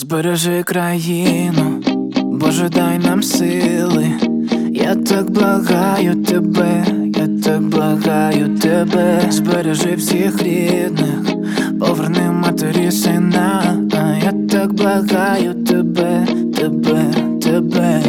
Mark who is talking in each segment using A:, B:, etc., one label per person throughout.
A: Збережи країну, Боже, дай нам сили. Я так благаю тебе, я так благаю тебе. Збережи всіх рідних, поверни матері сина. Я так благаю тебе, тебе, тебе.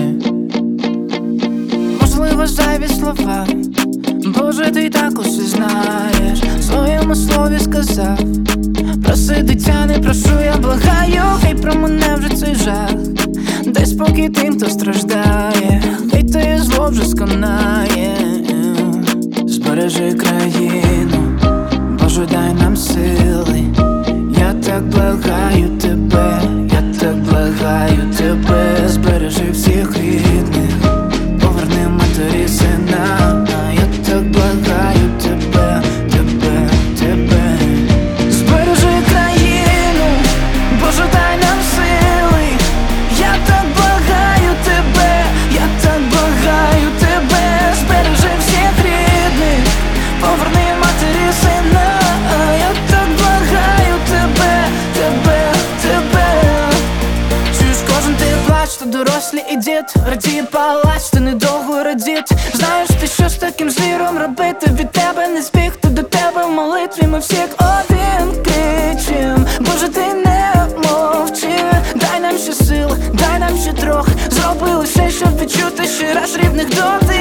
A: Можливо, зайві слова, Боже, ти так усе знаєш. В своєму слові сказав: проси, дитя, не прошу, я благаю. Хай про мене вже цей жах, дай спокій тим, хто страждає. Хай те зло вже сконає. Збережи країну, Боже, дай нам сили. Я так благаю тебе, я так благаю тебе. Збережи всіх рідних, поверни матері сина. Я так благаю тебе, тебе, тебе. Збережи країну, Боже, дай нам сили. Я так благаю тебе, я так благаю тебе. Збережи всіх рідних, поверни матері сина. Я так благаю тебе, тебе, тебе. Чуєш, кожен ти плач, то дорослі і дід радіє палач, ти недовго радіть. Знаєш ти, що з таким звіром робити? Від тебе не збігти до тебе в молитві. Ми всі як один кричим: Боже, ти не мовчи. Дай нам ще сил, дай нам ще трохи. Зроби лише, щоб відчути ще раз рідних дотик.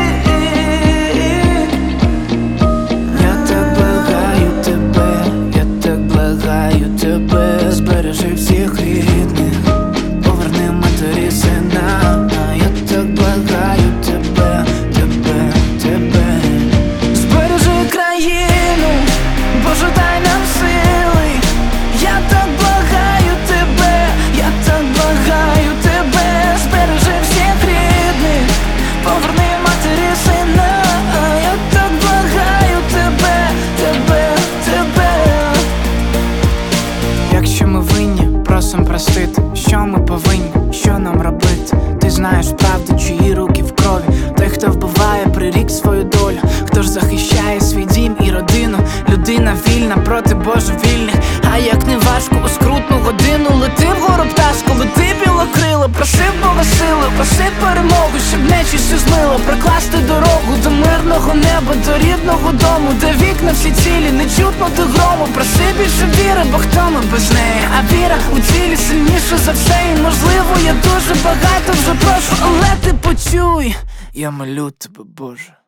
A: Я так благаю тебе, я так благаю тебе. Збережи всіх рідних, поверни матері сина. Я так благаю тебе, тебе, тебе. Збережи країну, Боже, дай нам сили. Я так благаю тебе, я так благаю тебе. Збережи всіх рідних, поверни матері сина. Я так благаю тебе, тебе, тебе. Якщо ми винні, просим простити. Що ми повинні, що нам робити? Ти знаєш правду, чиї руки в крові. Той, хто вбиває, прирік свою долю. Хто ж захищає свій дім і родину? Людина вільна проти божевільних. А як не важко у скрутну годину, лети вгору пташко, лети білокрило. Проси Бога сили, проси перемогу, щоб нечистю змило. Прокласти дорогу до мирного неба, до рідного дому, де вікна всі цілі, не чутно до грому. Проси більше віри, бо хто ми без неї? А віра у цілі сильніша за все. І можливо, я дуже багато вже прошу, але ти почуй, я молю тебе, Боже.